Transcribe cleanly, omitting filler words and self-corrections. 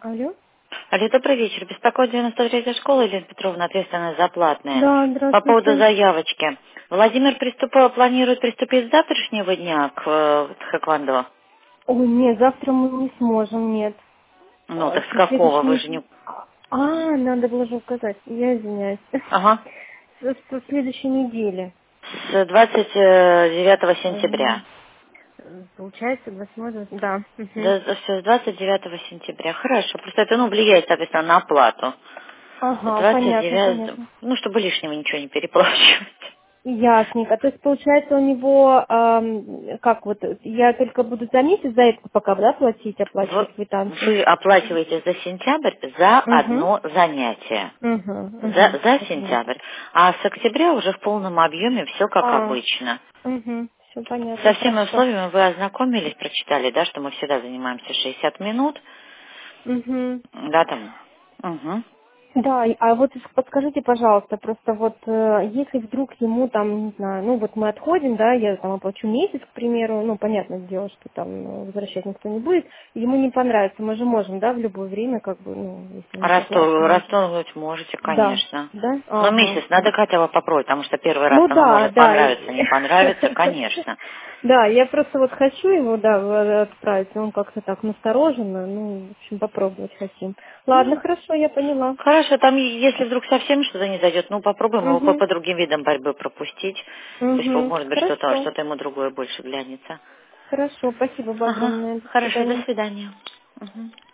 Алло? Алло, добрый вечер. Беспокоит 93-я школа, Елена Петровна, ответственная за платные. Да, По поводу здравствуйте. заявочки. Владимир планирует приступить с завтрашнего дня к хэквондо? Ой, нет, завтра мы не сможем, нет. Ну, так с Со какого? следующей Вы же не... недели. Надо было же указать. Я извиняюсь. Ага. Со следующей недели. С 29 сентября. Эм, Получается, 8, да. Мгм. Да, все, с 29 сентября. Хорошо. Просто это, влияет, соответственно, на оплату. С Ага, понятно, 29... понятно. чтобы лишнего ничего не переплачивать. Ясненько. То есть, получается, у него, как вот, я только буду за месяц за это пока, да, оплачивать квитанцию? Вы оплачиваете за сентябрь за Угу. одно занятие. Угу, угу. За сентябрь. А с октября уже в полном объеме все как обычно. Угу. Все понятно, Со всеми хорошо. условиями вы ознакомились, прочитали, да, что мы всегда занимаемся 60 минут. Угу. Да, там. Угу. Да, а вот подскажите, пожалуйста, просто вот если вдруг ему там, не знаю, ну вот мы отходим, да, я там оплачу месяц, к примеру, ну понятное дело, что там возвращать никто не будет, ему не понравится, мы же можем, да, в любое время, как бы, ну, если не согласны, можем. Расторгнуть можете, Да, конечно. да, Но ага. месяц надо хотя бы попробовать, потому что первый раз Ну оно да, может да. понравиться, не понравится, конечно. Да, я просто вот хочу его, да, отправить, он как-то так настороженно, ну, в общем, попробовать хотим. Ладно, Ну, хорошо, я поняла. хорошо, там, если вдруг совсем что-то не зайдет, попробуем его Угу, по другим видам борьбы пропустить. То есть, угу, может быть, хорошо. что-то ему другое больше глянется. Хорошо, спасибо Ага, огромное. До хорошо, до свидания. свидания. Мгм.